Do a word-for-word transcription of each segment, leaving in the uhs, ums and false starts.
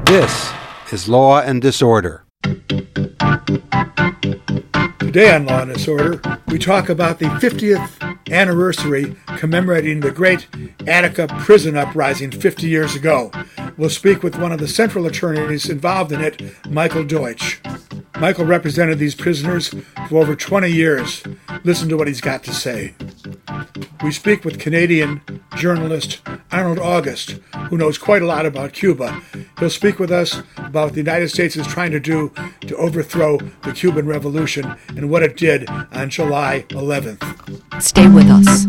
This is Law and Disorder. Today on Law and Disorder, we talk about the fiftieth anniversary commemorating the great Attica prison uprising fifty years ago. We'll speak with one of the central attorneys involved in it, Michael Deutsch. Michael represented these prisoners for over twenty years. Listen to what he's got to say. We speak with Canadian journalist Arnold August, who knows quite a lot about Cuba. He'll speak with us about what the United States is trying to do to overthrow the Cuban Revolution and what it did on July eleventh. Stay with us.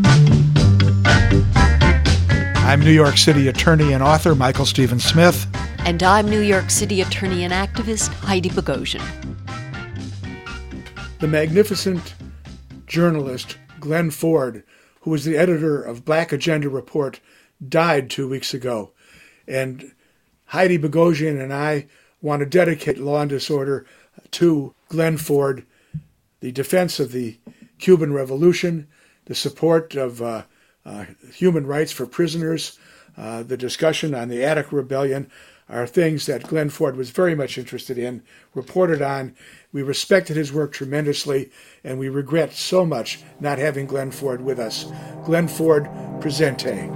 I'm New York City attorney and author Michael Stephen Smith. And I'm New York City attorney and activist Heidi Bogosian. The magnificent journalist Glenn Ford, who was the editor of Black Agenda Report, died two weeks ago. And Heidi Bogosian and I want to dedicate Law and Disorder to Glenn Ford, the defense of the Cuban Revolution, the support of uh, uh, human rights for prisoners, uh, the discussion on the Attica Rebellion are things that Glenn Ford was very much interested in, reported on. We respected his work tremendously, and we regret so much not having Glenn Ford with us. Glenn Ford, presente.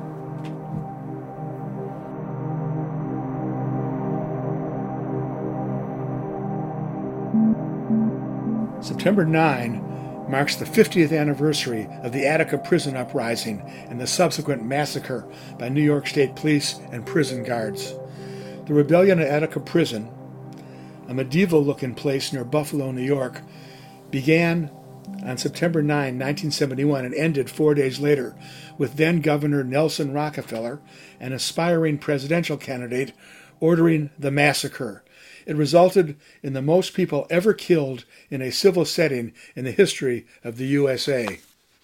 September ninth marks the fiftieth anniversary of the Attica prison uprising and the subsequent massacre by New York State police and prison guards. The rebellion at Attica Prison, a medieval-looking place near Buffalo, New York, began on September ninth, nineteen seventy-one, and ended four days later with then-Governor Nelson Rockefeller, an aspiring presidential candidate, ordering the massacre. It resulted in the most people ever killed in a civil setting in the history of the U S A.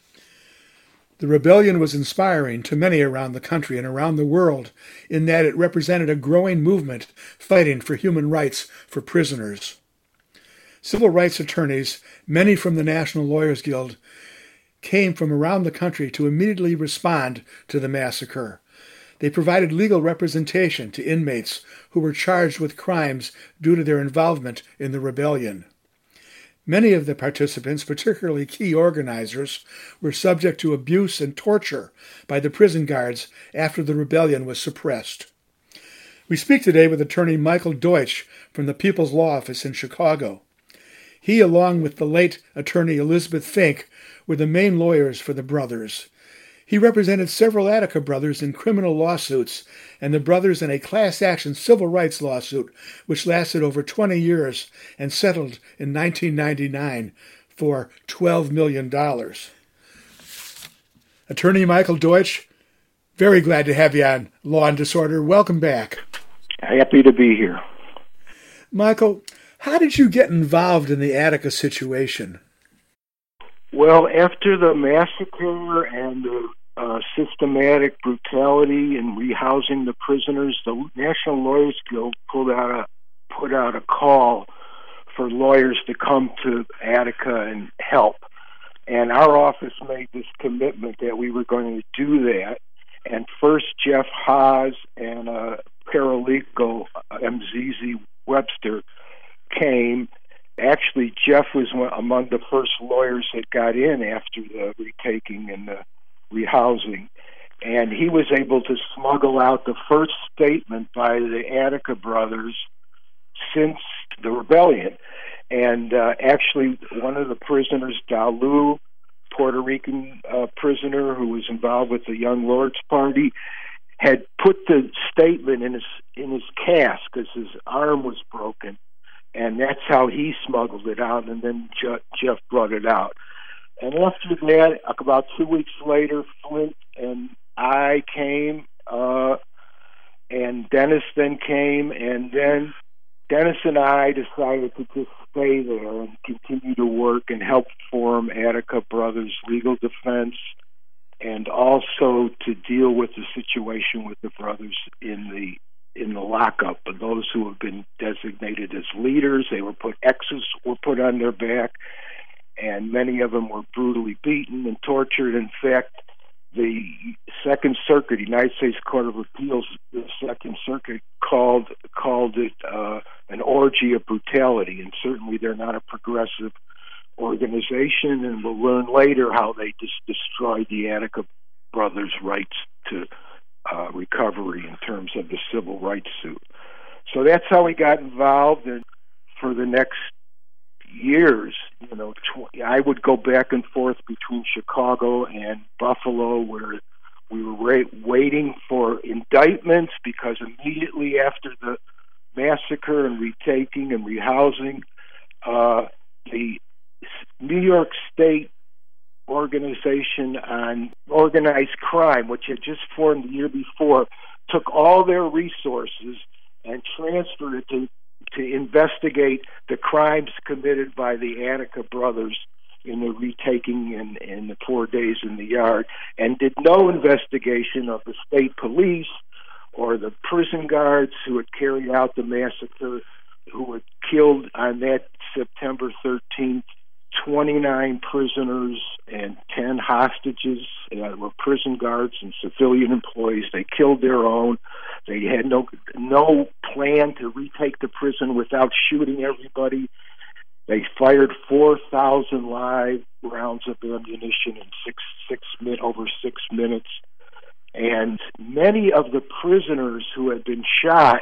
The rebellion was inspiring to many around the country and around the world in that it represented a growing movement fighting for human rights for prisoners. Civil rights attorneys, many from the National Lawyers Guild, came from around the country to immediately respond to the massacre. They provided legal representation to inmates who were charged with crimes due to their involvement in the rebellion. Many of the participants, particularly key organizers, were subject to abuse and torture by the prison guards after the rebellion was suppressed. We speak today with attorney Michael Deutsch from the People's Law Office in Chicago. He, along with the late attorney Elizabeth Fink, were the main lawyers for the brothers. He represented several Attica brothers in criminal lawsuits and the brothers in a class-action civil rights lawsuit which lasted over twenty years and settled in nineteen ninety-nine for twelve million dollars. Attorney Michael Deutsch, very glad to have you on Law and Disorder. Welcome back. Happy to be here. Michael, how did you get involved in the Attica situation? Well, after the massacre and the uh, systematic brutality in rehousing the prisoners, the National Lawyers Guild pulled out a put out a call for lawyers to come to Attica and help. And our office made this commitment that we were going to do that. And first, Jeff Haas and uh, paralegal M Z Z Webster came. Actually, Jeff was one, among the first lawyers that got in after the retaking and the rehousing. And he was able to smuggle out the first statement by the Attica brothers since the rebellion. And uh, actually, one of the prisoners, Dalu, Puerto Rican uh, prisoner who was involved with the Young Lords Party, had put the statement in his, in his cast because his arm was broken. And that's how he smuggled it out, and then Jeff brought it out. And after that, about two weeks later, Flint and I came, uh, and Dennis then came, and then Dennis and I decided to just stay there and continue to work and help form Attica Brothers Legal Defense, and also to deal with the situation with the brothers in the in the lockup, of those who have been designated as leaders. They were put, X's were put on their back, and many of them were brutally beaten and tortured. In fact, the Second Circuit, United States Court of Appeals, the Second Circuit called called oppressive organization, and we'll learn later how they just destroyed the Attica brothers' rights to uh, recovery in terms of the civil rights suit. So that's how we got involved, and for the next years, you know, tw- I would go back and forth between Chicago and Buffalo, where we were ra- waiting for indictments, because immediately after the massacre and retaking and rehousing, uh, the New York State Organization on Organized Crime, which had just formed the year before, took all their resources and transferred it to, to investigate the crimes committed by the Attica brothers in the retaking and, and the four days in the yard, and did no investigation of the state police or the prison guards who had carried out the massacre, who had killed on that September thirteenth twenty-nine prisoners and ten hostages. Uh, were prison guards and civilian employees. They killed their own. They had no no plan to retake the prison without shooting everybody. They fired four thousand live rounds of ammunition in six six min over six minutes, and many of the prisoners who had been shot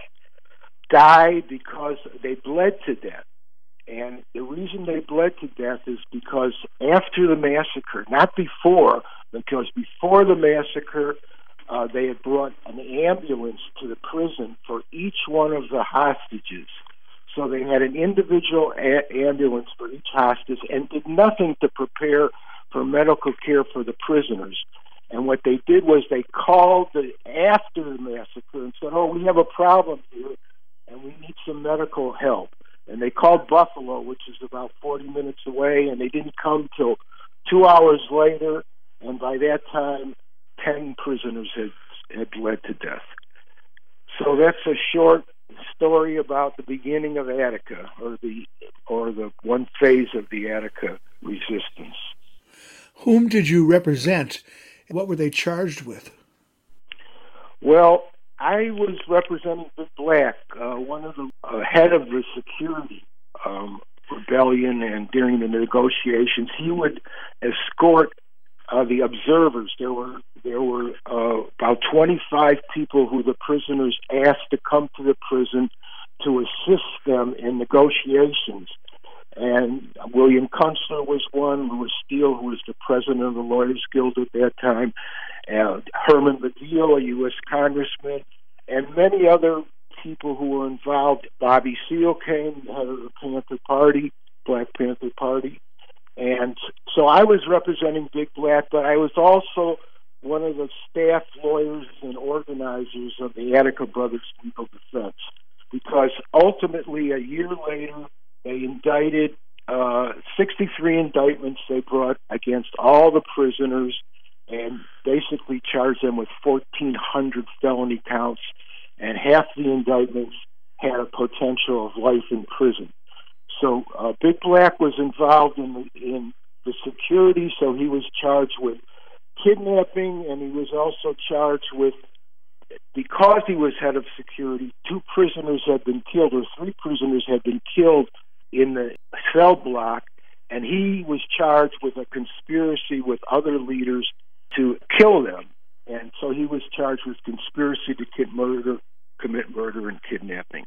died because they bled to death. And the reason they bled to death is because after the massacre, not before, because before the massacre, uh, they had brought an ambulance to the prison for each one of the hostages. So they had an individual a- ambulance for each hostage and did nothing to prepare for medical care for the prisoners. And what they did was they called the, after the massacre and said, oh, we have a problem here and we need some medical help. And they called Buffalo, which is about forty minutes away, and they didn't come till two hours later. And by that time, ten prisoners had, had bled to death. So that's a short story about the beginning of Attica, or the or the one phase of the Attica resistance. Whom did you represent? What were they charged with? Well, I was representing Big Black, uh, one of the uh, head of the security um, rebellion, and during the negotiations, he would escort uh, the observers. There were there were uh, about twenty-five people who the prisoners asked to come to the prison to assist them in negotiations. And William Kunstler was one, Louis Steele, who was the president of the Lawyers Guild at that time, and Herman Badillo, a U S congressman, and many other people who were involved. Bobby Seale came, the head of the Panther Party, Black Panther Party. And so I was representing Big Black, but I was also one of the staff lawyers and organizers of the Attica Brothers Legal Defense, because ultimately, a year later, they indicted uh, sixty-three indictments they brought against all the prisoners, and basically charged them with fourteen hundred felony counts, and half the indictments had a potential of life in prison. So uh, Big Black was involved in the, in the security, so he was charged with kidnapping, and he was also charged with, because he was head of security, two prisoners had been killed, or three prisoners had been killed in the cell block, and he was charged with a conspiracy with other leaders to kill them. And so he was charged with conspiracy to commit murder, commit murder and kidnapping.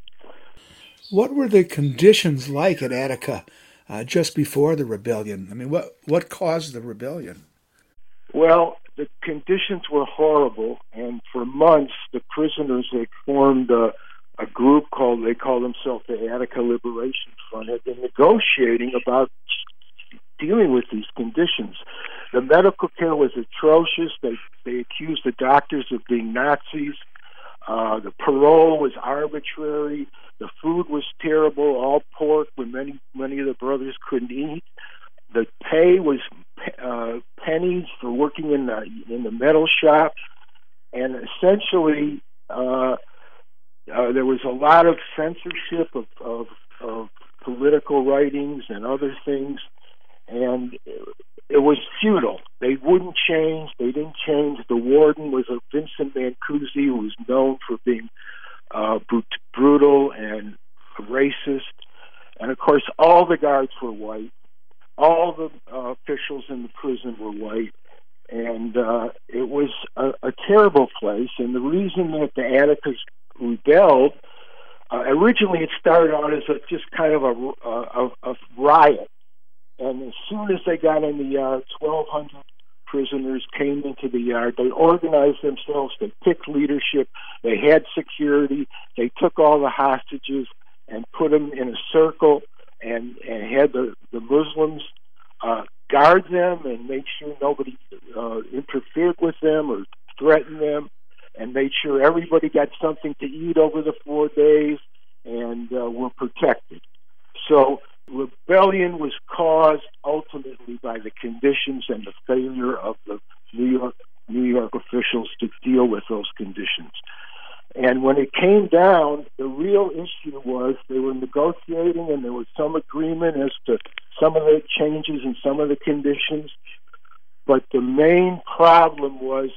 What were the conditions like at Attica uh, just before the rebellion? I mean, what what caused the rebellion? Well, the conditions were horrible, and for months the prisoners had formed a, a group called, they call themselves the Attica Liberation Front, had been negotiating about dealing with these conditions. The medical care was atrocious. They they accused the doctors of being Nazis. Uh, the parole was arbitrary. The food was terrible, all pork, when many many of the brothers couldn't eat. The pay was uh, pennies for working in the in the metal shop, and essentially uh, uh, there was a lot of censorship of, of of political writings and other things, and it was futile. They wouldn't change. They didn't change. The warden was a Vincent Mancusi, who was known for being uh, brut- brutal and racist. And, of course, all the the guards were white. All the uh, officials in the prison were white. And uh, it was a, a terrible place. And the reason that the Atticus rebelled, uh, originally it started out as a, just kind of a, a, a riot. And as soon as they got in the yard, twelve hundred prisoners came into the yard. They organized themselves. They picked leadership. They had security. They took all the hostages and put them in a circle and, and had the, the Muslims uh, guard them and make sure nobody uh, interfered with them or threatened them, and made sure everybody got something to eat over the four days and uh, were protected. So rebellion was caused ultimately by the conditions and the failure of the New York New York officials to deal with those conditions. And when it came down, the real issue was they were negotiating and there was some agreement as to some of the changes and some of the conditions. But the main problem was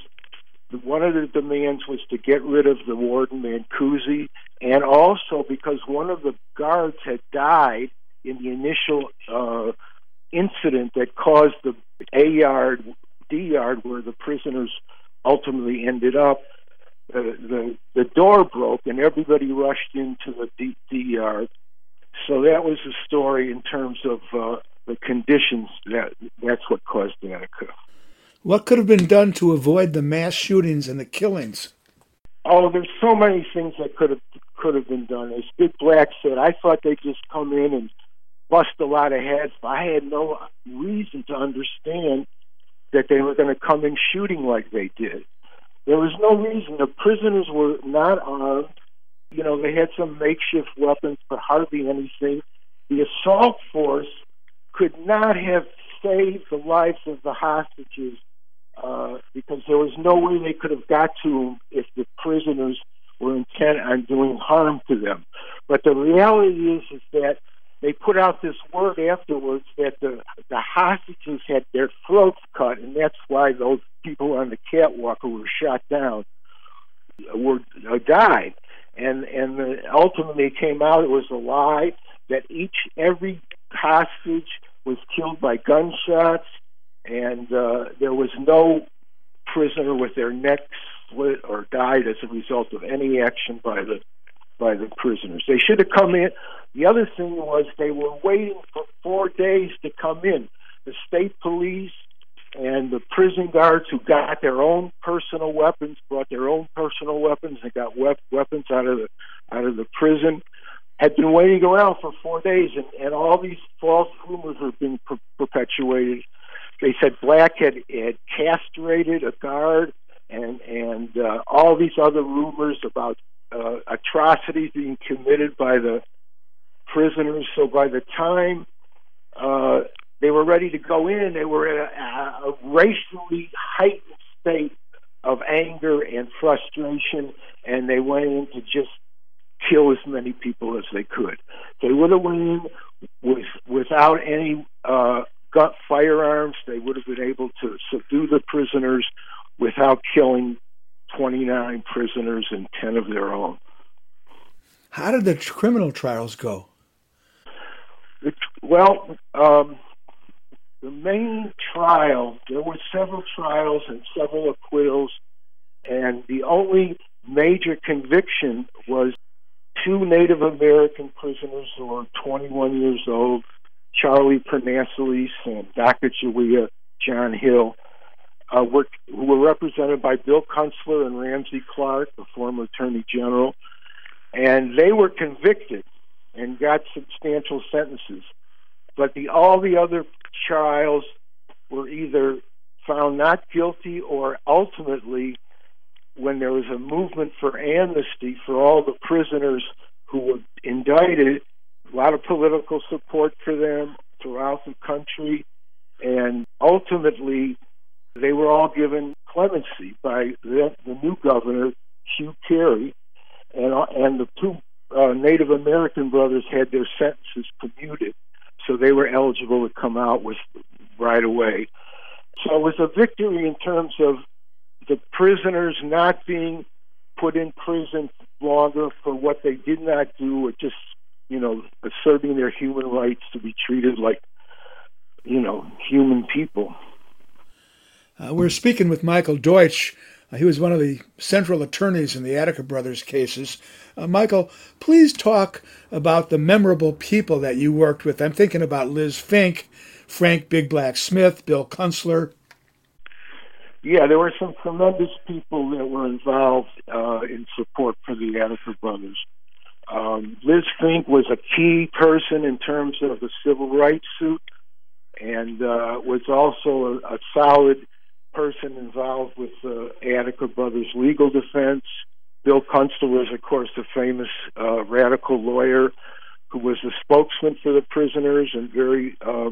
one of the demands was to get rid of the warden, Mancusi, and also because one of the guards had died in the initial uh, incident that caused the A yard, D yard, where the prisoners ultimately ended up. The, the the door broke and everybody rushed into the D, D yard. So that was the story in terms of uh, the conditions. That that's what caused Attica. What could have been done to avoid the mass shootings and the killings? Oh, there's so many things that could have could have been done. As Big Black said, I thought they'd just come in and bust a lot of heads, but I had no reason to understand that they were going to come in shooting like they did. There was no reason. The prisoners were not armed. You know, they had some makeshift weapons, but hardly anything. The assault force could not have saved the lives of the hostages uh, because there was no way they could have got to them if the prisoners were intent on doing harm to them. But the reality is, is that they put out this word afterwards that the, the hostages had their throats cut, and that's why those people on the catwalk who were shot down were uh, died. And and the, ultimately it came out it was a lie, that each every hostage was killed by gunshots, and uh, there was no prisoner with their neck split or died as a result of any action by the by the prisoners. They should have come in. The other thing was they were waiting for four days to come in. The state police and the prison guards who got their own personal weapons, brought their own personal weapons, and got wep- weapons out of the out of the prison, had been waiting around for four days, and, and all these false rumors were being per- perpetuated. They said Black had, had castrated a guard, and and uh, all these other rumors about uh, atrocities being committed by the prisoners. So by the time uh, they were ready to go in, they were in a, a racially heightened state of anger and frustration, and they went in to just kill as many people as they could. They would have went in with, without any uh, gun firearms. They would have been able to subdue the prisoners without killing twenty-nine prisoners and ten of their own. How did the criminal trials go? The, well, um, the main trial, there were several trials and several acquittals, and the only major conviction was two Native American prisoners who were twenty-one years old, Charlie Pernassalis and Sacagawea John Hill, uh, were, who were represented by Bill Kunstler and Ramsey Clark, the former Attorney General, and they were convicted and got substantial sentences. But the, all the other trials were either found not guilty or ultimately, when there was a movement for amnesty for all the prisoners who were indicted, a lot of political support for them throughout the country, and ultimately they were all given clemency by the, the new governor, Hugh Carey, and, and the two uh, Native American brothers had their sentences commuted, so they were eligible to come out with right away. So it was a victory in terms of the prisoners not being put in prison longer for what they did not do, or just, you know, asserting their human rights to be treated like, you know, human people. Uh, we're speaking with Michael Deutsch. Uh, he was one of the central attorneys in the Attica Brothers cases. Uh, Michael, please talk about the memorable people that you worked with. I'm thinking about Liz Fink, Frank Big Black Smith, Bill Kunstler. Yeah, there were some tremendous people that were involved uh, in support for the Attica Brothers. Um, Liz Fink was a key person in terms of the civil rights suit, and uh, was also a, a solid person involved with the Attica Brothers legal defense. Bill Kunstler was, of course, the famous uh, radical lawyer who was the spokesman for the prisoners and very uh,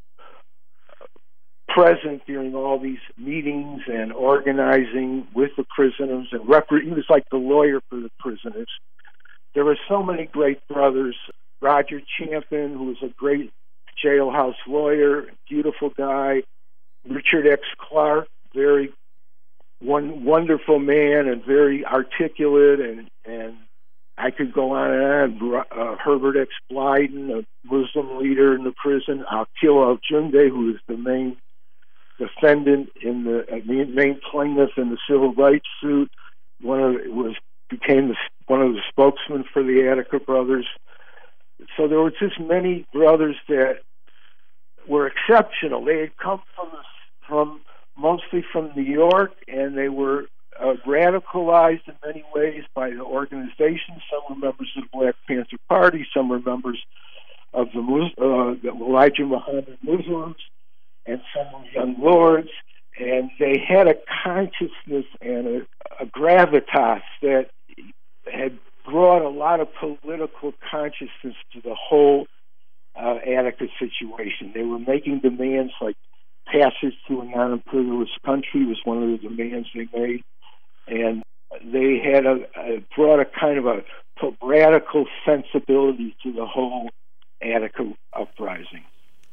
present during all these meetings and organizing with the prisoners. And rep- he was like the lawyer for the prisoners. There were so many great brothers. Roger Champion, who was a great jailhouse lawyer, beautiful guy. Richard X. Clark, very one wonderful man and very articulate, and and I could go on and on. Uh, Herbert X. Blyden, a Muslim leader in the prison. Akil Al-Junde, who is the main defendant in the uh, main plaintiff in the civil rights suit. One of was became the, one of the spokesmen for the Attica Brothers. So there were just many brothers that were exceptional. They had come from from mostly from New York, and they were uh, radicalized in many ways by the organization. Some were members of the Black Panther Party, some were members of the, uh, the Elijah Muhammad Muslims, and some were young lords. And they had a consciousness and a, a gravitas that had brought a lot of political consciousness to the whole uh, Attica situation. They were making demands like passage to a non-imperialist country was one of the demands they made, and they had a, a brought a kind of a radical sensibility to the whole Attica uprising.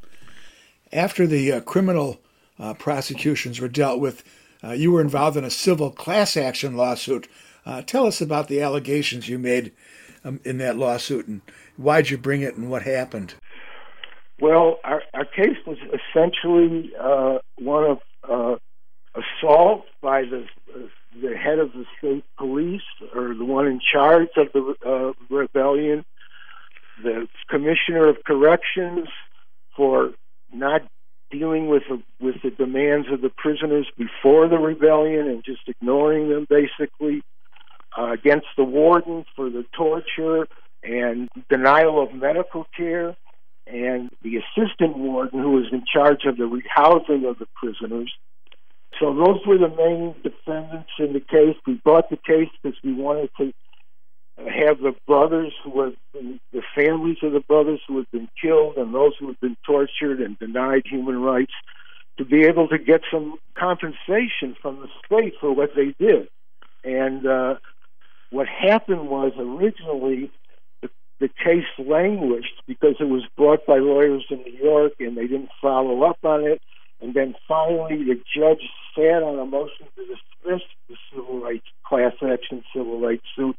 After the uh, criminal uh, prosecutions were dealt with, uh, you were involved in a civil class action lawsuit. Uh, tell us about the allegations you made um, in that lawsuit, and why'd you bring it, and what happened? Well, our, our case was essentially uh, one of uh, assault by the uh, the head of the state police, or the one in charge of the uh, rebellion, the commissioner of corrections, for not dealing with the, with the demands of the prisoners before the rebellion and just ignoring them, basically, uh, against the warden for the torture and denial of medical care, and the assistant warden who was in charge of the rehousing of the prisoners. So those were the main defendants in the case. We brought the case because we wanted to have the brothers who had been, the families of the brothers who had been killed and those who had been tortured and denied human rights to be able to get some compensation from the state for what they did. And uh, what happened was originally the case languished because it was brought by lawyers in New York and they didn't follow up on it. And then finally the judge sat on a motion to dismiss the civil rights, class action civil rights suit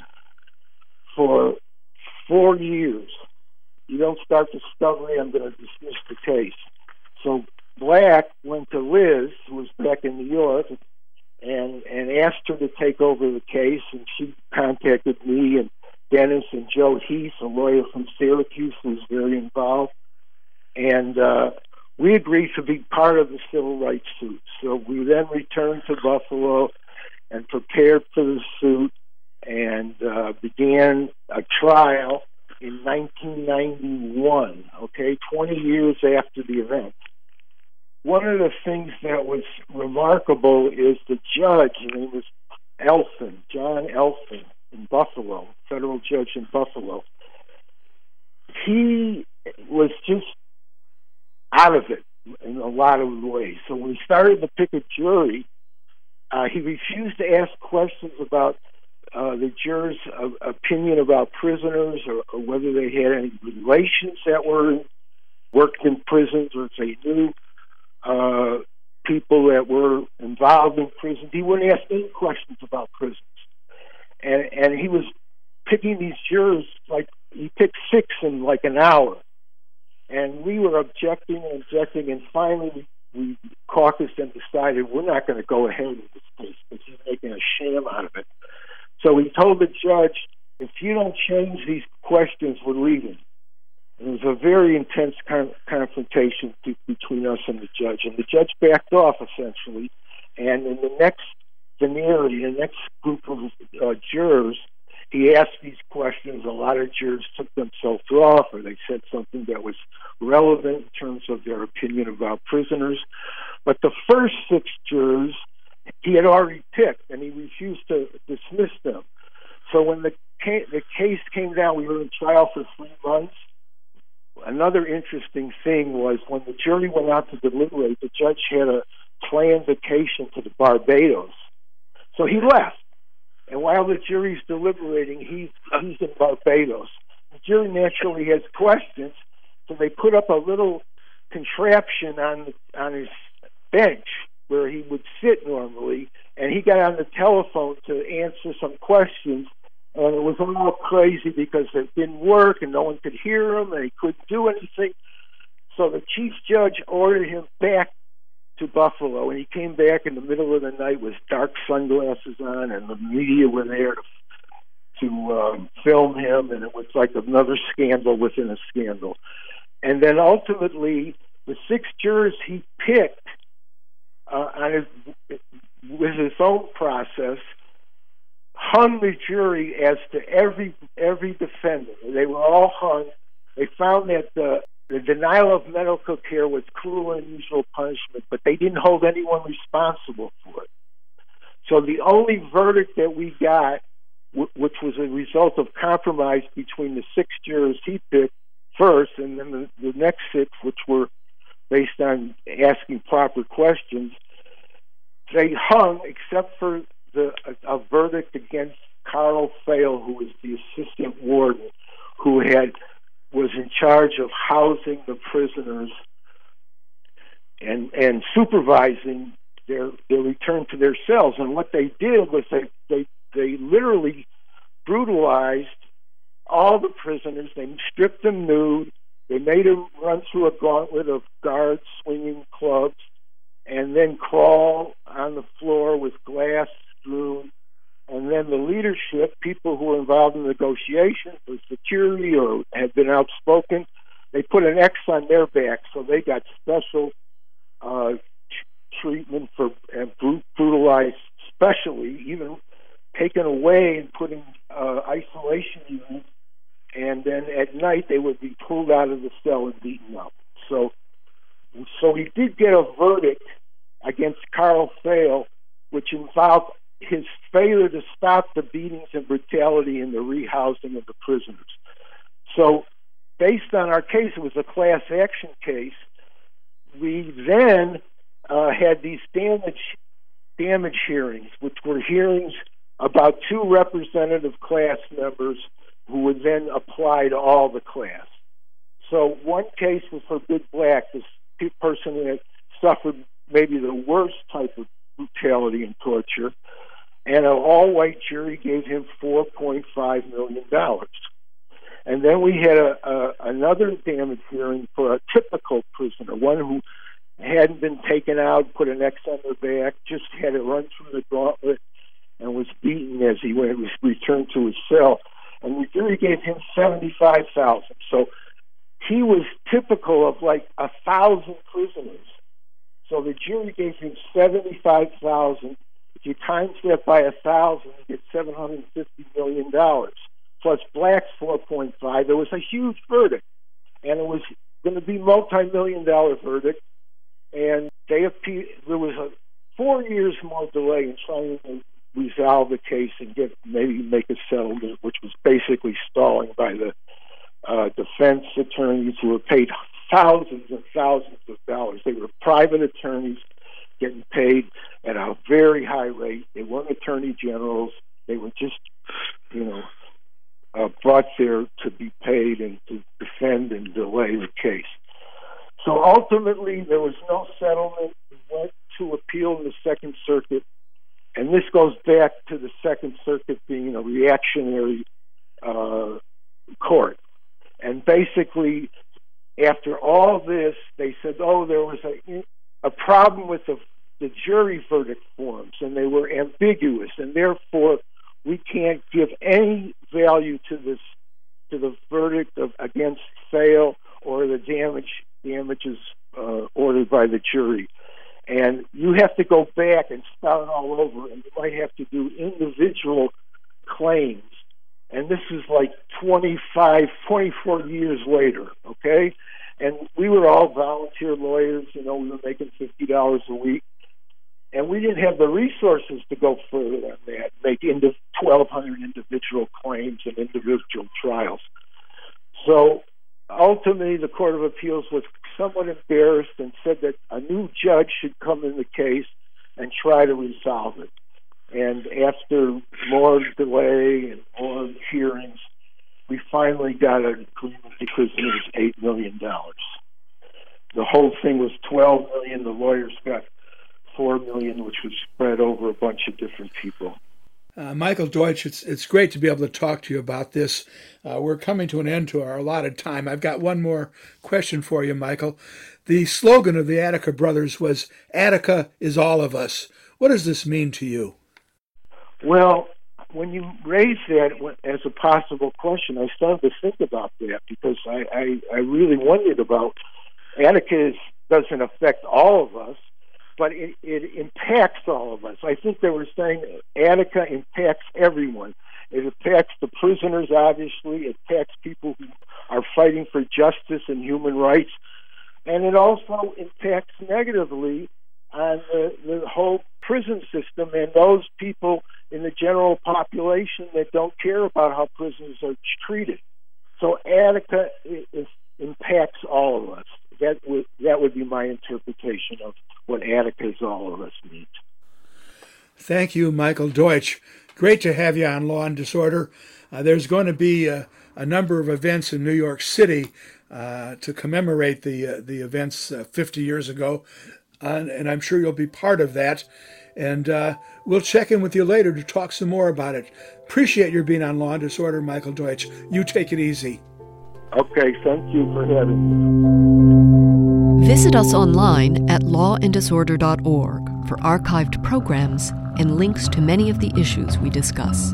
for four years. You don't start discovery, I'm going to dismiss the case. So Black went to Liz, who was back in New York, and, and asked her to take over the case, and she contacted me and Dennis and Joe Heath, a lawyer from Syracuse, who was very involved. And uh, we agreed to be part of the civil rights suit. So we then returned to Buffalo and prepared for the suit and uh, began a trial in nineteen ninety-one, okay, twenty years after the event. One of the things that was remarkable is the judge, his name was Elfin, John Elfin, in Buffalo, federal judge in Buffalo. He was just out of it in a lot of ways. So when we started to pick a jury, uh, he refused to ask questions about uh, the jurors' uh, opinion about prisoners, or, or whether they had any relations that were worked in prisons, or if they knew uh, people that were involved in prisons. He wouldn't ask any questions about prisons. And, and he was picking these jurors like he picked six in like an hour. And we were objecting and objecting, and finally we caucused and decided we're not going to go ahead with this case because he's making a sham out of it. So we told the judge, if you don't change these questions, we're leaving. And it was a very intense con- confrontation to, between us and the judge. And the judge backed off, essentially. And in the next veneer, the next group of uh, jurors, he asked these questions. A lot of jurors took themselves off, or they said something that was relevant in terms of their opinion about prisoners. But the first six jurors, he had already picked, and he refused to dismiss them. So when the case, the case came down, we were in trial for three months. Another interesting thing was when the jury went out to deliberate, the judge had a planned vacation to the Barbados. So he left. And while the jury's deliberating, he's, he's in Barbados. The jury naturally has questions, so they put up a little contraption on on his bench where he would sit normally, and he got on the telephone to answer some questions, and it was all crazy because it didn't work, and no one could hear him, and he couldn't do anything. So the chief judge ordered him back to Buffalo, and he came back in the middle of the night with dark sunglasses on, and the media were there to, to um, film him, and it was like another scandal within a scandal. And then ultimately, the six jurors he picked uh, on his, with his own process hung the jury as to every every defendant. They were all hung. They found that the The denial of medical care was cruel and unusual punishment, but they didn't hold anyone responsible for it. So the only verdict that we got, w- which was a result of compromise between the six jurors he picked first, and then the, the next six, which were based on asking proper questions, they hung except for the a, a verdict against Carl Fail, who was the assistant warden, who had was in charge of housing the prisoners and and supervising their their return to their cells. And what they did was they they, they literally brutalized all the prisoners. They stripped them nude. They made them run through a gauntlet of guards swinging clubs and then crawl on the floor with glass strewn. And then the leadership, people who were involved in negotiations or security or had been outspoken, they put an X on their back, so they got special uh, t- treatment for and brutalized, specially, even taken away and put in uh, isolation units. And then at night they would be pulled out of the cell and beaten up. So, so he did get a verdict against Carl Fail, which involved his failure to stop the beatings and brutality in the rehousing of the prisoners. So based on our case, it was a class action case. We then uh, had these damage damage hearings, which were hearings about two representative class members who would then apply to all the class. So one case was for Big Black, this person who had suffered maybe the worst type of brutality and torture, and an all-white jury gave him four point five million dollars. And then we had a, a, another damage hearing for a typical prisoner, one who hadn't been taken out, put an X on their back, just had to run through the gauntlet and was beaten as he went, was returned to his cell. And the jury gave him seventy-five thousand dollars. So he was typical of like a thousand prisoners. So the jury gave him seventy-five thousand dollars. If you times that by a thousand, you get seven hundred fifty million dollars. Plus Black's four point five. There was a huge verdict, and it was going to be multi-million dollar verdict. And they appealed. There was a four years more delay in trying to resolve the case and get maybe make a settlement, which was basically stalling by the uh, defense attorneys who were paid thousands and thousands of dollars. They were private attorneys getting paid at a very high rate. They weren't attorney generals. They were just, you know, uh, brought there to be paid and to defend and delay the case. So ultimately, there was no settlement. We went to appeal in the Second Circuit, and this goes back to the Second Circuit being a reactionary uh, court. basically, after all this, they said, oh, there was a, a problem with the, the jury verdict forms, and they were ambiguous, and therefore we can't give any value to this, to the verdict of against Thale or the damage damages uh, ordered by the jury. And you have to go back and start all over, and you might have to do individual claims. And this is like twenty-five, twenty-four years later, okay? And we were all volunteer lawyers, you know, we were making fifty dollars a week. And we didn't have the resources to go further than that, make into twelve hundred individual claims and individual trials. So ultimately, the Court of Appeals was somewhat embarrassed and said that a new judge should come in the case and try to resolve it. And after more delay and more hearings, we finally got an agreement because it was eight million dollars. The whole thing was twelve million dollars. The lawyers got four million dollars, which was spread over a bunch of different people. Uh, Michael Deutsch, it's it's great to be able to talk to you about this. Uh, we're coming to an end to our allotted time. I've got one more question for you, Michael. The slogan of the Attica Brothers was, "Attica is all of us." What does this mean to you? Well, when you raised that as a possible question, I started to think about that because I, I, I really wondered about Attica is, doesn't affect all of us, but it, it impacts all of us. I think they were saying Attica impacts everyone. It impacts the prisoners, obviously. It impacts people who are fighting for justice and human rights. And it also impacts negatively on the, the whole prison system and those people in the general population that don't care about how prisoners are treated. So Attica it, it impacts all of us. That would, that would be my interpretation of what Attica is all of us means. Thank you, Michael Deutsch. Great to have you on Law and Disorder. Uh, there's going to be a, a number of events in New York City uh, to commemorate the uh, the events uh, fifty years ago, uh, and I'm sure you'll be part of that. And uh, we'll check in with you later to talk some more about it. Appreciate your being on Law and Disorder, Michael Deutsch. You take it easy. Okay, thank you for having me. Visit us online at law and disorder dot org for archived programs and links to many of the issues we discuss.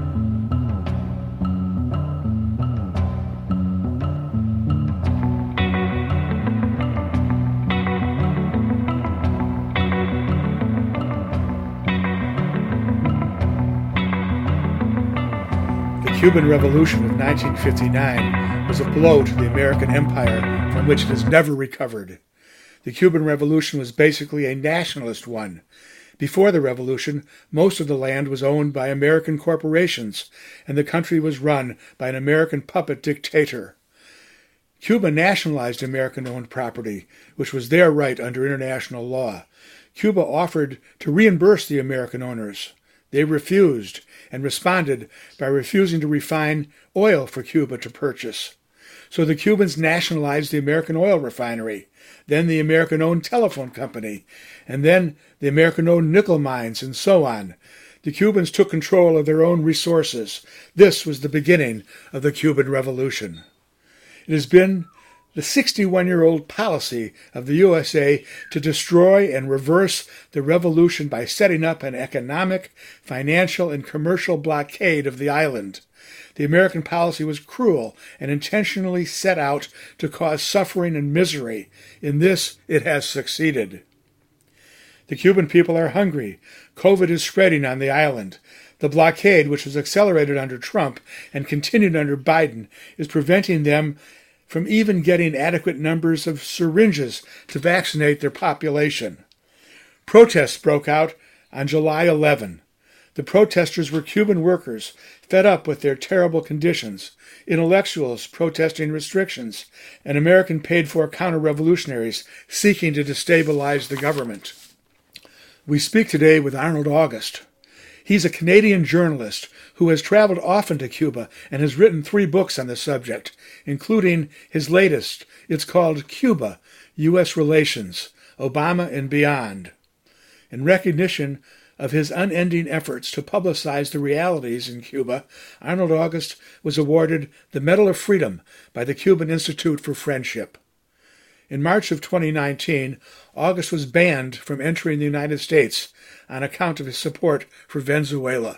The Cuban Revolution of nineteen fifty-nine was a blow to the American empire from which it has never recovered. The Cuban Revolution was basically a nationalist one. Before the revolution, most of the land was owned by American corporations, and the country was run by an American puppet dictator. Cuba nationalized American-owned property, which was their right under international law. Cuba offered to reimburse the American owners. They refused, and responded by refusing to refine oil for Cuba to purchase. So the Cubans nationalized the American oil refinery, then the American-owned telephone company, and then the American-owned nickel mines, and so on. The Cubans took control of their own resources. This was the beginning of the Cuban Revolution. It has been the sixty-one-year-old policy of the U S A to destroy and reverse the revolution by setting up an economic, financial, and commercial blockade of the island. The American policy was cruel and intentionally set out to cause suffering and misery. In this, it has succeeded. The Cuban people are hungry. COVID is spreading on the island. The blockade, which was accelerated under Trump and continued under Biden, is preventing them from even getting adequate numbers of syringes to vaccinate their population. Protests broke out on July eleventh. The protesters were Cuban workers, fed up with their terrible conditions, intellectuals protesting restrictions, and American paid-for counter-revolutionaries seeking to destabilize the government. We speak today with Arnold August. He's a Canadian journalist who has traveled often to Cuba and has written three books on the subject, including his latest. It's called Cuba, U S Relations, Obama and Beyond. In recognition of his unending efforts to publicize the realities in Cuba, Arnold August was awarded the Medal of Freedom by the Cuban Institute for Friendship. In March of twenty nineteen, August was banned from entering the United States on account of his support for Venezuela.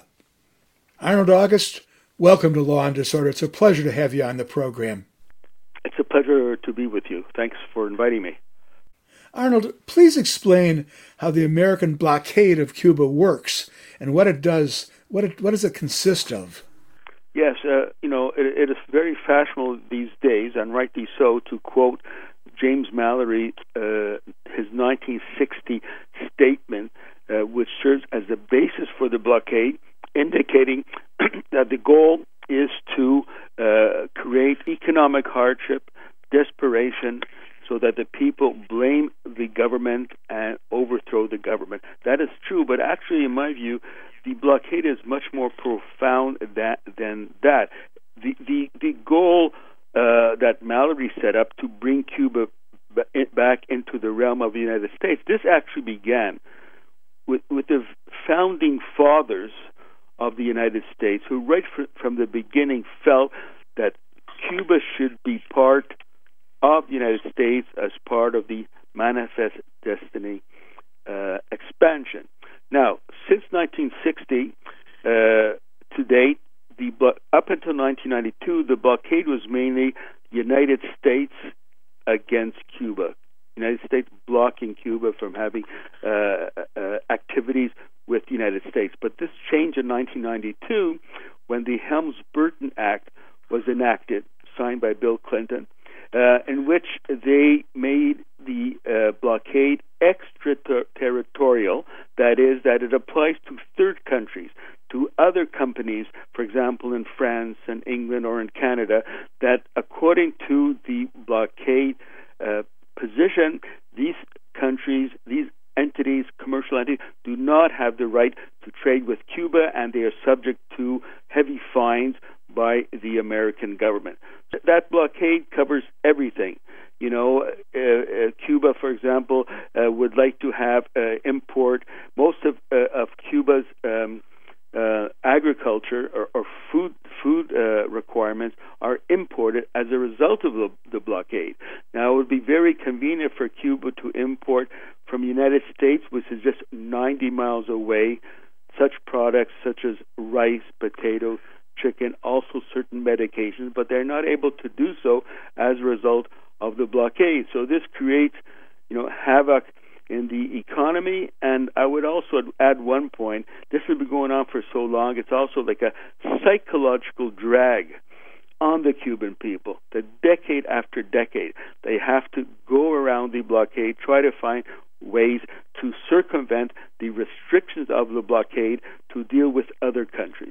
Arnold August, welcome to Law and Disorder. It's a pleasure to have you on the program. It's a pleasure to be with you. Thanks for inviting me. Arnold, please explain how the American blockade of Cuba works and what it does. What it, what does it consist of? Yes, uh, you know, it, it is very fashionable these days, and rightly so, to quote James Mallory, uh, his nineteen sixty statement, uh, which serves as the basis for the blockade, indicating that the goal is to uh, create economic hardship, desperation, so that the people blame the government and overthrow the government. That is true, but actually, in my view, the blockade is much more profound that, than that. The the, the goal uh, that Mallory set up to bring Cuba back into the realm of the United States, this actually began with, with the founding fathers of the United States, who right from the beginning felt that Cuba should be part of the United States as part of the Manifest Destiny uh, expansion. Now, since nineteen sixty uh, to date, the up until nineteen ninety-two, the blockade was mainly United States against Cuba. United States blocking Cuba from having uh, uh, activities with the United States. But this changed in nineteen ninety-two when the Helms-Burton Act was enacted, signed by Bill Clinton, uh, in which they made the uh, blockade extraterritorial, that is, that it applies to third countries, to other companies, for example, in France and England or in Canada, that according to the blockade uh, position, these countries, these entities, commercial entities, do not have the right to trade with Cuba, and they are subject to heavy fines by the American government. That blockade covers everything. You know, uh, uh, Cuba, for example, uh, would like to have uh, import most of uh, of Cuba's um, uh, agriculture or, or food food uh, requirements are imported as a result of the, the blockade. Now, it would be very convenient for Cuba to import from the United States, which is just ninety miles away, such products such as rice, potatoes, chicken, also certain medications, but they're not able to do so as a result of the blockade. So this creates, you know, havoc in the economy, and I would also add one point. This has been going on for so long, it's also like a psychological drag on the Cuban people. That decade after decade, they have to go around the blockade, try to find ways to circumvent the restrictions of the blockade to deal with other countries.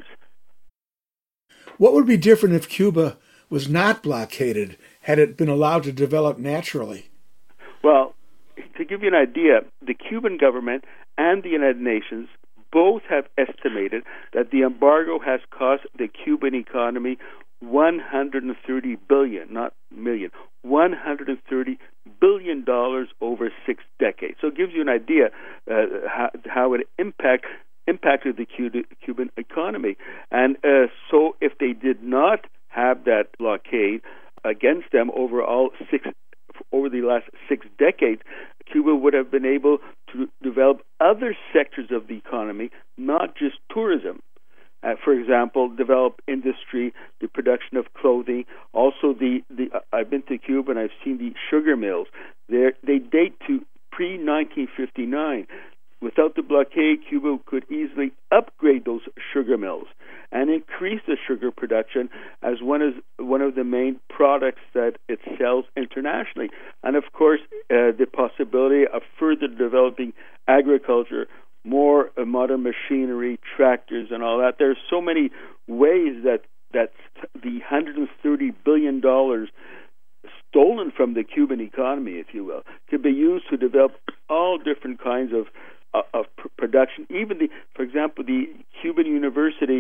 What would be different if Cuba was not blockaded, had it been allowed to develop naturally? Well, to give you an idea, the Cuban government and the United Nations both have estimated that the embargo has cost the Cuban economy one hundred thirty billion dollars, not million, one hundred thirty billion dollars over six decades. So it gives you an idea uh, how, how it impact, impacted the Cuban economy. And uh, so if they did not have that blockade against them over all six over the last six decades, Cuba would have been able to develop other sectors of the economy, not just tourism. Uh, for example, develop industry, the production of clothing. Also, the, the uh, I've been to Cuba and I've seen the sugar mills. They're, they date to pre nineteen fifty-nine. Without the blockade, Cuba could easily upgrade those sugar mills and increase the sugar production as one is one of the main products that it sells internationally. And of course, uh, the possibility of further developing agriculture, more uh, modern machinery, tractors, and all that. There's so many ways that that the one hundred thirty billion dollars stolen from the Cuban economy, if you will, could be used to develop all different kinds of of production. Even the, for example, the Cuban University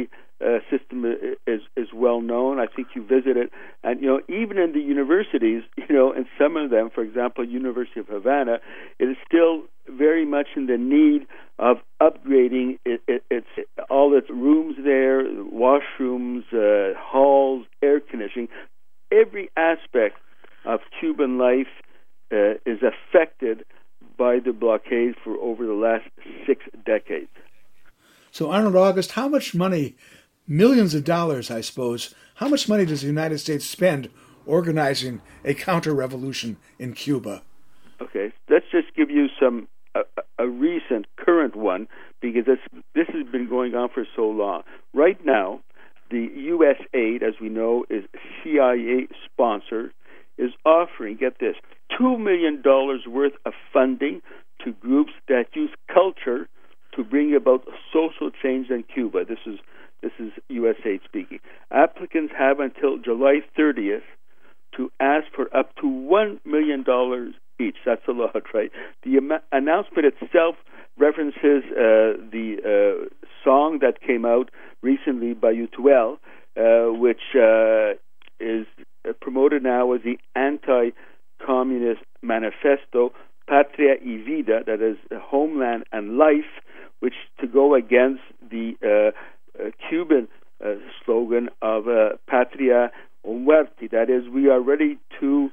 uh, system is is well known. I think you visited, and you know, even in the universities, you know, in some of them, for example, University of Havana, it is still very much in the need of upgrading it, it, its all its rooms there, washrooms, uh, halls, air conditioning. Every aspect of Cuban life uh, is affected by the blockade for over the last six decades. So, Arnold August, how much money, millions of dollars, I suppose, how much money does the United States spend organizing a counter-revolution in Cuba? Okay, let's just give you some a, a recent, current one, because this, this has been going on for so long. Right now, the U S aid, as we know, is C I A-sponsored, is offering, get this, two million dollars worth of funding to groups that use culture to bring about social change in Cuba. This is this is U S aid speaking. Applicants have until July thirtieth to ask for up to one million dollars each. That's a lot, right? The am- announcement itself references uh, the uh, song that came out recently by Utuel, uh, which uh, is promoted now as the anti-communist manifesto Patria y Vida, that is homeland and life, which to go against the uh, uh, Cuban uh, slogan of uh, Patria o Muerte, that is, we are ready to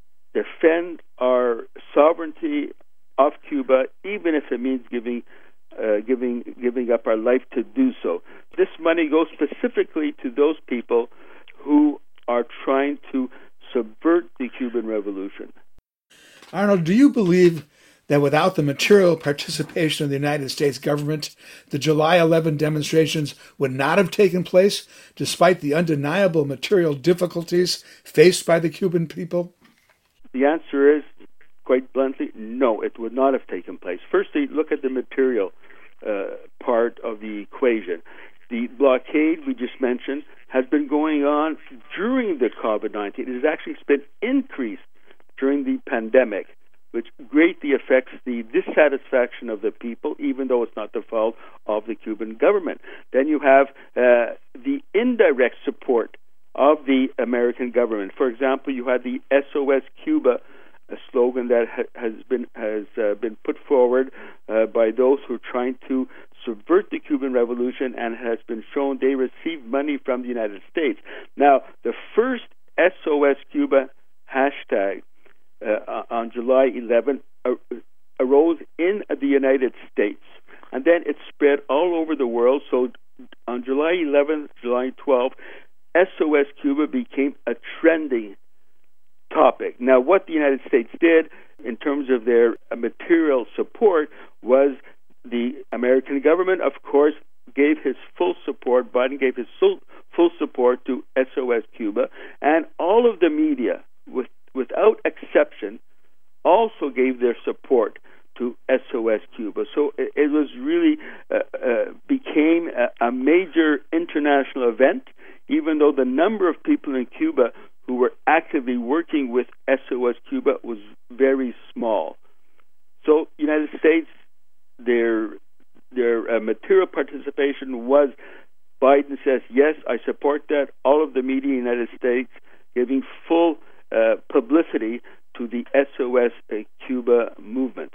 defend our sovereignty of Cuba, even if it means giving uh, giving giving up our life to do so. This money goes specifically to those people who are trying to subvert the Cuban Revolution. Arnold, do you believe that without the material participation of the United States government, the July eleventh demonstrations would not have taken place, despite the undeniable material difficulties faced by the Cuban people? The answer is, quite bluntly, no, it would not have taken place. Firstly, look at the material uh, part of the equation. The blockade we just mentioned has been going on during the COVID nineteen. It has actually been increased during the pandemic, which greatly affects the dissatisfaction of the people, even though it's not the fault of the Cuban government. Then you have uh, the indirect support of the American government. For example, you had the S O S Cuba a slogan that ha- has been has uh, been put forward uh, by those who are trying to subvert the Cuban Revolution, and has been shown they received money from the United States. Now, the first S O S Cuba hashtag uh, on July eleventh uh, arose in the United States, and then it spread all over the world. So on July eleventh, July twelfth, S O S Cuba became a trending topic. Now, what the United States did in terms of their uh, material support was the American government, of course, gave his full support. Biden gave his full, full support to S O S Cuba, and all of the media, with, without exception, also gave their support to S O S Cuba. So it, it was really uh, uh, became a, a major international event, even though the number of people in Cuba who were actively working with S O S Cuba was very small. So United States, their their uh, material participation was, Biden says, yes, I support that. All of the media in the United States giving full uh, publicity to the S O S uh, Cuba movement.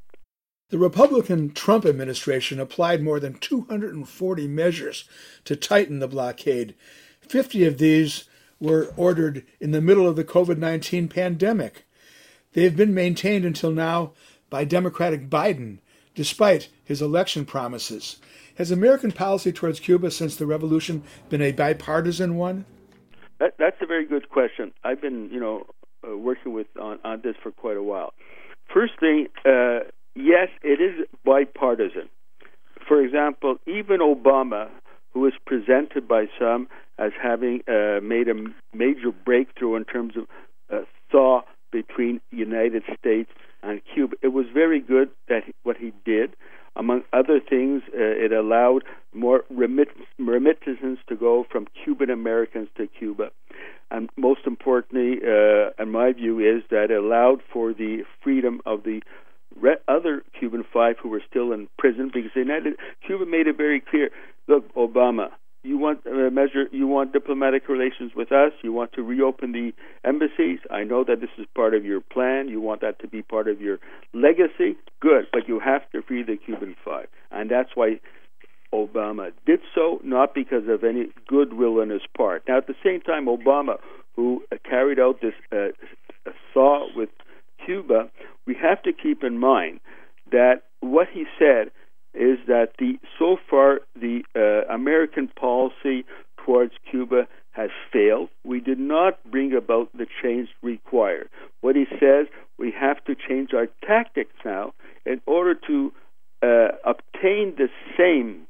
The Republican Trump administration applied more than two hundred forty measures to tighten the blockade. fifty of these were ordered in the middle of the COVID nineteen pandemic. They have been maintained until now by Democratic Biden, despite his election promises. Has American policy towards Cuba since the revolution been a bipartisan one? That, that's a very good question. I've been, you know, uh, working with on, on this for quite a while. First thing, uh, yes, it is bipartisan. For example, even Obama, who is presented by some as having uh, made a major breakthrough in terms of uh, thaw between the United States and Cuba. It was very good that he, what he did. Among other things, uh, it allowed more remit, remittances to go from Cuban Americans to Cuba. And most importantly, uh, in my view, is that it allowed for the freedom of the re- other Cuban five who were still in prison, because the United Cuba made it very clear, look, Obama, you want a measure, you want diplomatic relations with us, you want to reopen the embassies. I know that this is part of your plan. You want that to be part of your legacy. Good, but you have to free the Cuban Five. And that's why Obama did so, not because of any goodwill on his part. Now, at the same time, Obama, who uh, carried out this uh, thaw with Cuba, we have to keep in mind that what he said is that the so far the uh, American policy towards Cuba has failed. We did not bring about the change required. What he says, we have to change our tactics now in order to uh, obtain the same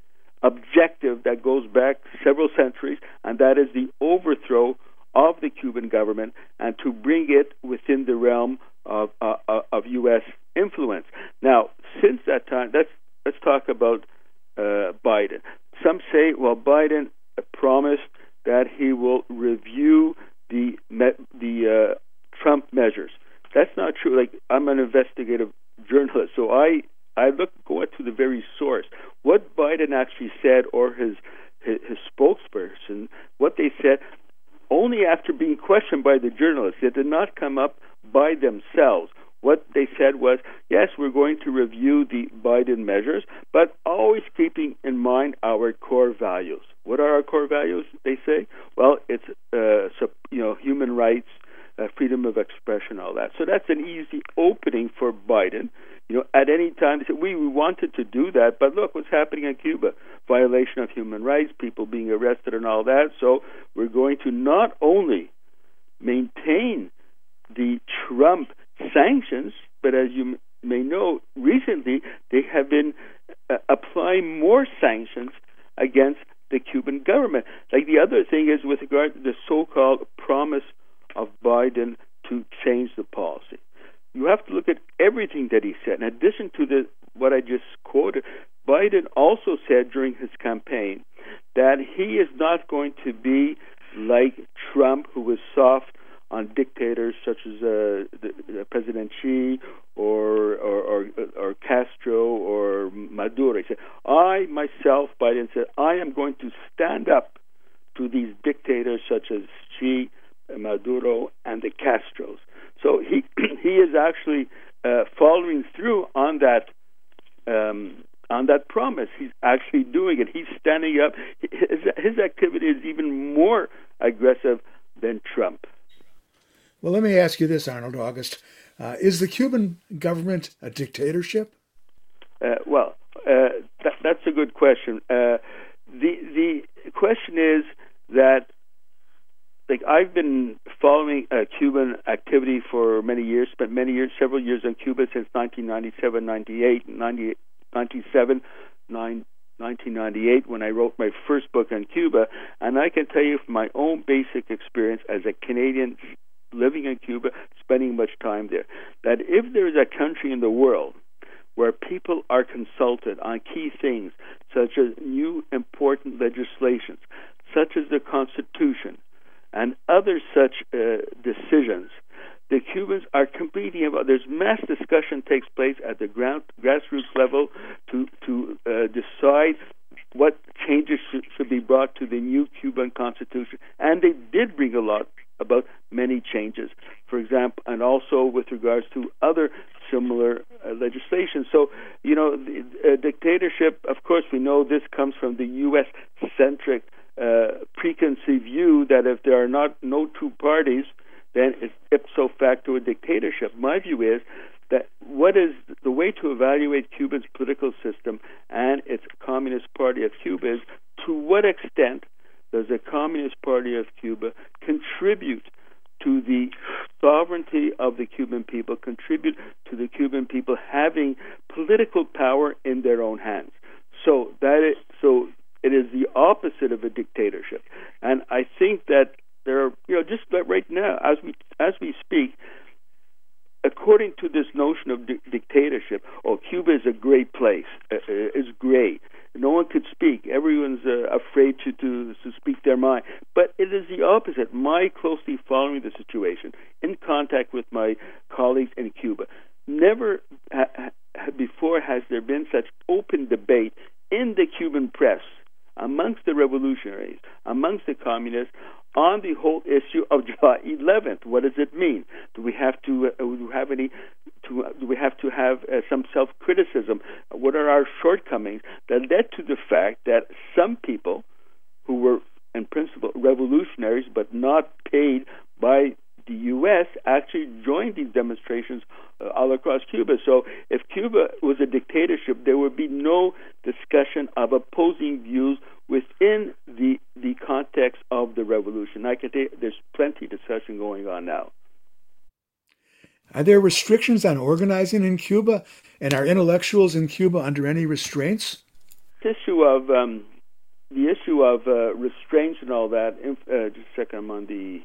objective that goes back several centuries, and that is the overthrow of the Cuban government and to bring it within the realm of uh, of U S influence. Now, since that time, let's let's talk about uh, Biden. Some say, well, Biden promised that he will review the the uh, Trump measures. That's not true. Like, I'm an investigative journalist, so I I look go to the very source. What Biden actually said, or his, his his spokesperson, what they said, only after being questioned by the journalists. They did not come up by themselves. What they said was, yes, we're going to review the Biden measures, but always keeping in mind our core values. What are our core values, they say? Well, it's uh, so, you know, human rights, uh, freedom of expression, all that. So that's an easy opening for Biden. You know, at any time, they said, we, we wanted to do that, but look what's happening in Cuba. Violation of human rights, people being arrested and all that. So we're going to not only maintain the Trump sanctions, but as you may know, recently they have been uh, applying more sanctions against the Cuban government. Like, the other thing is with regard to the so-called promise of Biden to change the policy. You have to look at everything that he said. In addition to the what I just quoted, Biden also said during his campaign that he is not going to be like Trump, who was soft on dictators such as uh, the, the President Xi or or, or or Castro or Maduro. He said, I myself, Biden said, I am going to stand up to these dictators such as Xi, Maduro, and the Castros. So he he is actually uh, following through on that um, on that promise. He's actually doing it. He's standing up. His, his activity is even more aggressive than Trump. Well, let me ask you this, Arnold August. Uh, is the Cuban government a dictatorship? Uh, well, uh, that, that's a good question. Uh, the the question is that, like, I've been following uh, Cuban activity for many years, spent many years, several years in Cuba since nineteen ninety-seven, ninety-eight, ninety, ninety-seven, nineteen ninety-eight, when I wrote my first book on Cuba. And I can tell you from my own basic experience as a Canadian living in Cuba, spending much time there, that if there is a country in the world where people are consulted on key things such as new important legislations, such as the Constitution, and other such uh, decisions, the Cubans are completely involved. There's mass discussion takes place at the ground, grassroots level to to uh, decide what changes should, should be brought to the new Cuban Constitution, and they did bring a lot about many changes, for example, and also with regards to other similar uh, legislation. So, you know, the, uh, dictatorship, of course, we know this comes from the U S-centric uh, preconceived view that if there are not no two parties, then it's ipso facto a dictatorship. My view is that what is the way to evaluate Cuba's political system and its Communist Party of Cuba is to what extent does the Communist Party of Cuba contribute to the sovereignty of the Cuban people, contribute to the Cuban people having political power in their own hands. So that is, so it is the opposite of a dictatorship. And I think that there are, you know, just like right now, as we as we speak, according to this notion of di- dictatorship, oh, Cuba is a great place. Uh, it's great. No one could speak. Everyone's uh, afraid to, to to speak their mind. But it is the opposite. My closely following the situation, in contact with my colleagues in Cuba, never ha- ha- before has there been such open debate in the Cuban press amongst the revolutionaries, amongst the communists, on the whole issue of July eleventh. What does it mean? Do we have to uh, do we have any? To, uh, do we have to have uh, some self-criticism? What are our shortcomings that led to the fact that some people who were, in principle, revolutionaries but not paid by the U S actually joined these demonstrations uh, all across Cuba? So if Cuba was a dictatorship, there would be no discussion of opposing views within the the context of the revolution. I can tell you, there's plenty of discussion going on now. Are there restrictions on organizing in Cuba, and are intellectuals in Cuba under any restraints? The issue of um, the issue of uh, restraints and all that. Uh, just a second, I'm on the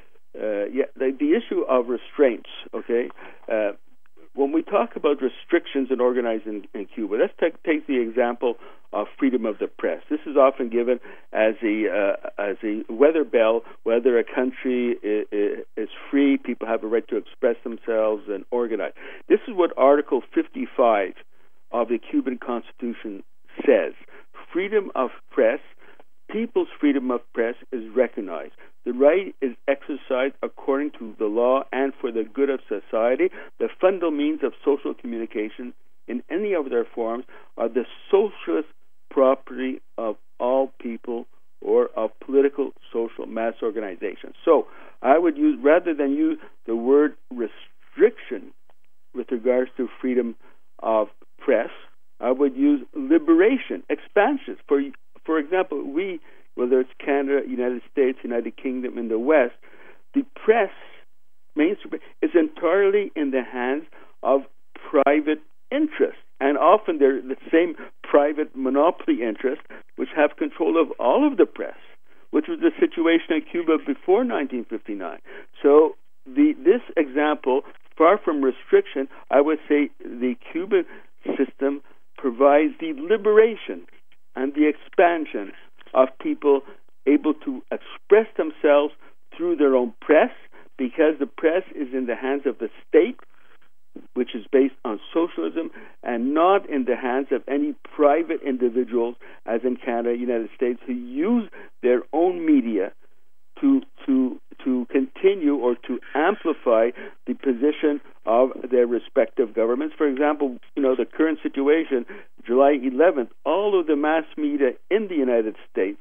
uh, yeah the, the issue of restraints. Okay. Uh, When we talk about restrictions in organizing in Cuba, let's take, take the example of freedom of the press. This is often given as a uh, as a weather bell, whether a country is, is free, people have a right to express themselves and organize. This is what Article fifty-five of the Cuban Constitution says. Freedom of press, people's freedom of press is recognized. The right is exercised according to the law and for the good of society. The fundamental means of social communication in any of their forms are the socialist property of all people or of political, social, mass organizations. So I would use, rather than use the word restriction with regards to freedom of press, I would use liberation, expansion. For, for example, we... whether it's Canada, United States, United Kingdom, in the West, the press, mainstream, is entirely in the hands of private interests. And often they're the same private monopoly interests which have control of all of the press, which was the situation in Cuba before nineteen fifty-nine. So the this example, far from restriction, I would say the Cuban system provides the liberation and the expansion of people able to express themselves through their own press, because the press is in the hands of the state, which is based on socialism, and not in the hands of any private individuals, as in Canada, United States, who use their own media to to to continue or to amplify the position of their respective governments. For example, you know, the current situation, July eleventh, all of the mass media in the United States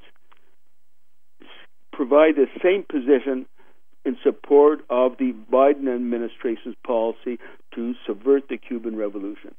provide the same position in support of the Biden administration's policy to subvert the Cuban Revolution.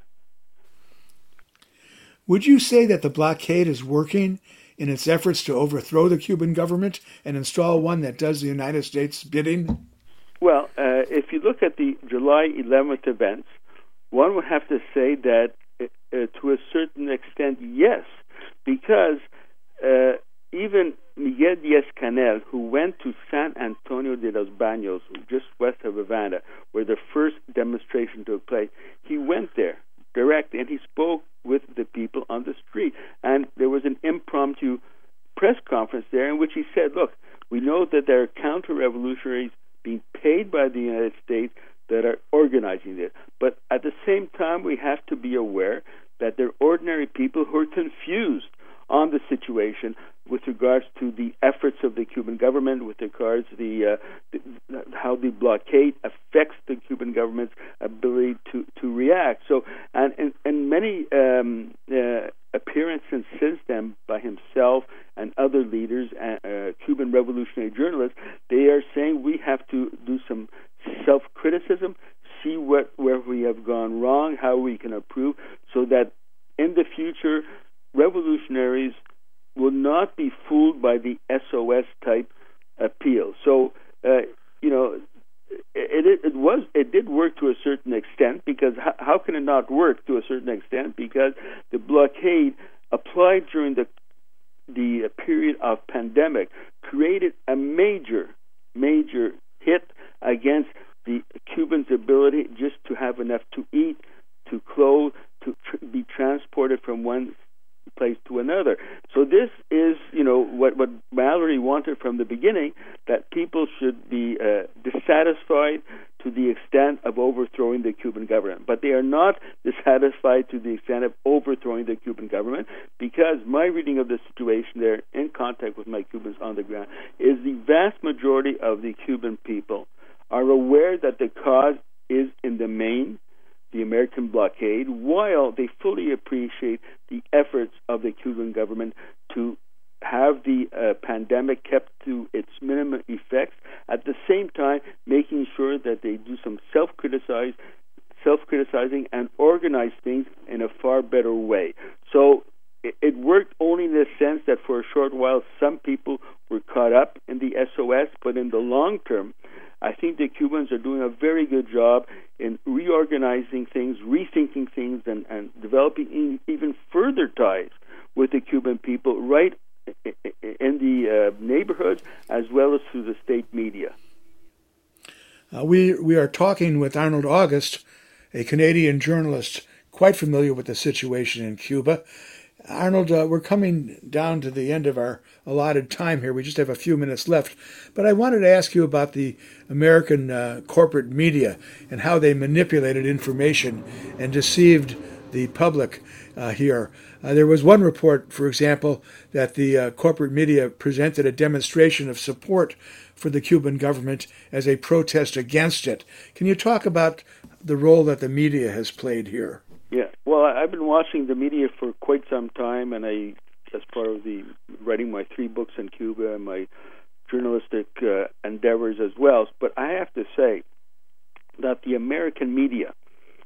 Would you say that the blockade is working in its efforts to overthrow the Cuban government and install one that does the United States' bidding? Well, uh, if you look at the July eleventh events, one would have to say that uh, to a certain extent, yes, because uh, even Miguel Díaz-Canel, who went to San Antonio de los Baños, just west of Havana, where the first demonstration took place, he went there directly and he spoke with the people on the street. And there was an impromptu press conference there in which he said, look, we know that there are counter-revolutionaries being paid by the United States that are organizing this. But at the same time, we have to be aware that there are ordinary people who are confused on the situation with regards to the efforts of the Cuban government, with regards to the, uh, the how the blockade affects the Cuban government's ability to, to react. So, and in many um, uh, appearances since then by himself and other leaders, and uh, Cuban revolutionary journalists, they are saying we have to do some self-criticism, see what where we have gone wrong, how we can improve, so that in the future, revolutionaries will not be fooled by the S O S type appeal. So, uh, you know, it, it, it was it did work to a certain extent, because how, how can it not work to a certain extent? Because the blockade applied during the the period of pandemic created a major, major hit against the Cubans' ability just to have enough to eat, to clothe, to tr- be transported from one place to another. So this is, you know, what, what Mallory wanted from the beginning, that people should be uh, dissatisfied, to the extent of overthrowing the Cuban government. But they are not dissatisfied to the extent of overthrowing the Cuban government, because my reading of the situation there, in contact with my Cubans on the ground, is the vast majority of the Cuban people are aware that the cause is, in the main, the American blockade, while they fully appreciate the efforts of the Cuban government to have the uh, pandemic kept to its minimum effects, at the same time making sure that they do some self-criticize, self-criticizing and organize things in a far better way. So it, it worked only in the sense that for a short while some people were caught up in the S O S, but in the long term, I think the Cubans are doing a very good job in reorganizing things, rethinking things, and, and developing even further ties with the Cuban people right in the uh, neighborhoods as well as through the state media. Uh, we we are talking with Arnold August, a Canadian journalist quite familiar with the situation in Cuba. Arnold, uh, we're coming down to the end of our allotted time here. We just have a few minutes left. But I wanted to ask you about the American uh, corporate media and how they manipulated information and deceived the public uh, here. Uh, there was one report, for example, that the uh, corporate media presented a demonstration of support for the Cuban government as a protest against it. Can you talk about the role that the media has played here? Yeah, well, I've been watching the media for quite some time, and I, as part of the writing my three books in Cuba and my journalistic uh, endeavors as well. But I have to say that the American media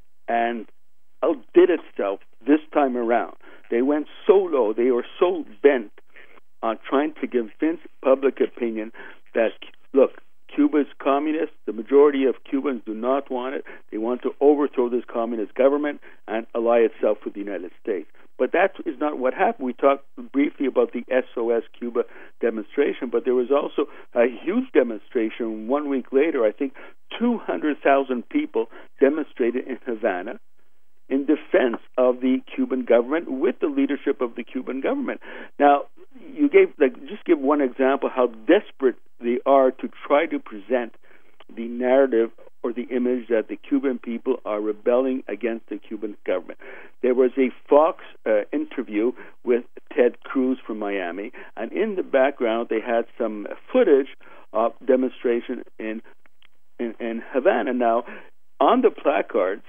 and outdid itself this time around. They went so low, they were so bent on trying to convince public opinion that, look, Cuba is communist. The majority of Cubans do not want it. They want to overthrow this communist government and ally itself with the United States. But that is not what happened. We talked briefly about the S O S Cuba demonstration, but there was also a huge demonstration one week later. I think two hundred thousand people demonstrated in Havana in defense of the Cuban government with the leadership of the Cuban government. Now, you gave, like, just give one example how desperate they are to try to present the narrative or the image that the Cuban people are rebelling against the Cuban government. There was a Fox uh, interview with Ted Cruz from Miami, and in the background they had some footage of demonstration in in, in Havana. Now, on the placards,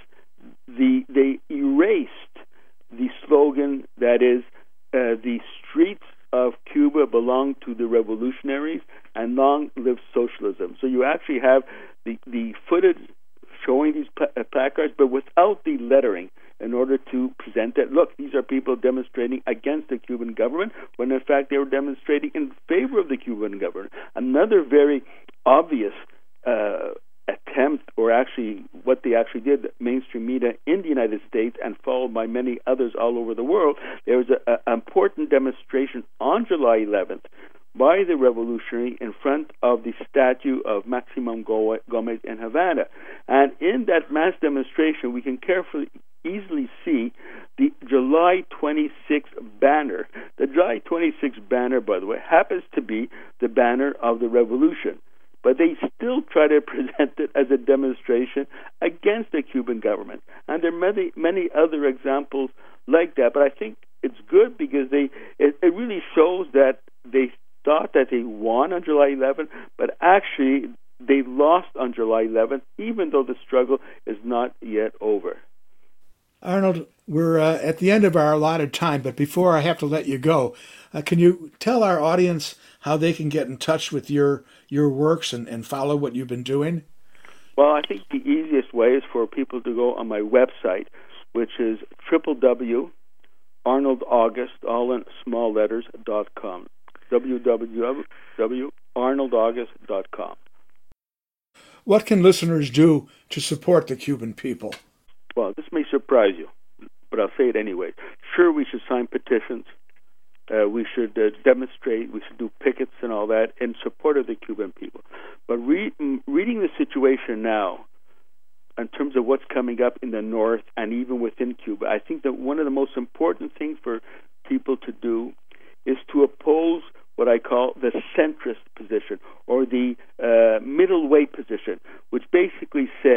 the they erased the slogan that is uh, the streets of Cuba belong to the revolutionaries and long live socialism. So you actually have the, the footage showing these pla- placards, but without the lettering, in order to present that, look, these are people demonstrating against the Cuban government, when in fact they were demonstrating in favor of the Cuban government. Another very obvious uh, attempt, or actually what they actually did, mainstream media in the United States and followed by many others all over the world, there was an important demonstration on July eleventh by the revolutionary in front of the statue of Maximum Gomez in Havana. And in that mass demonstration, we can carefully, easily see the July twenty-sixth banner. The July twenty-sixth banner, by the way, happens to be the banner of the revolution. But they still try to present it as a demonstration against the Cuban government. And there are many, many other examples like that. But I think it's good because they it, it really shows that they thought that they won on July eleventh, but actually they lost on July eleventh, even though the struggle is not yet over. Arnold, we're uh, at the end of our allotted time, but before I have to let you go, uh, can you tell our audience how they can get in touch with your your works and, and follow what you've been doing? Well, I think the easiest way is for people to go on my website, which is w w w dot arnold august, all in small letters, dot com. w w w dot arnold august dot com. What can listeners do to support the Cuban people? Well, this may surprise you, but I'll say it anyway. Sure, we should sign petitions. Uh, we should uh, demonstrate. We should do pickets and all that in support of the Cuban people. But re- reading the situation now, in terms of what's coming up in the north and even within Cuba, I think that one of the most important things for people to do is to oppose what I call the centrist position, or the uh, middle way position, which basically says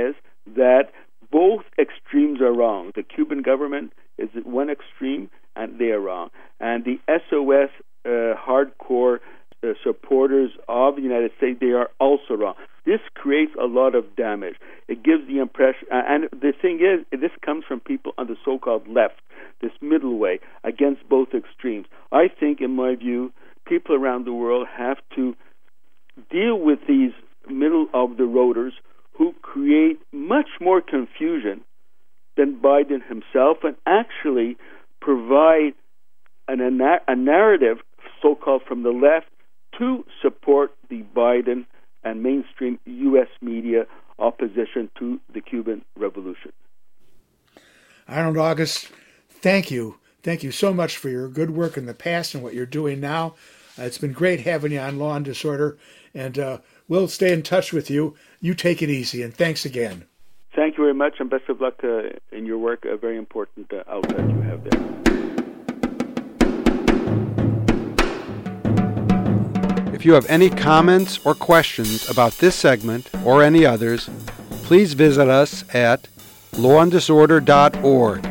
government is at one extreme, and they are wrong. And the S O S uh, hardcore uh, supporters of the United States, they are also wrong. This creates a lot of damage. It gives the impression, uh, and the thing is, this comes from people on the so-called left, this middle way, against both extremes. I think, in my view, people around the world have to deal with these middle-of-the-roaders who create much more confusion than Biden himself, and actually provide an, a, a narrative, so-called from the left, to support the Biden and mainstream U S media opposition to the Cuban Revolution. Arnold August, thank you. Thank you so much for your good work in the past and what you're doing now. Uh, it's been great having you on Law and Disorder, and uh, we'll stay in touch with you. You take it easy, and thanks again. Thank you very much, and best of luck uh, in your work, a very important uh, outlet you have there. If you have any comments or questions about this segment or any others, please visit us at law and disorder dot org.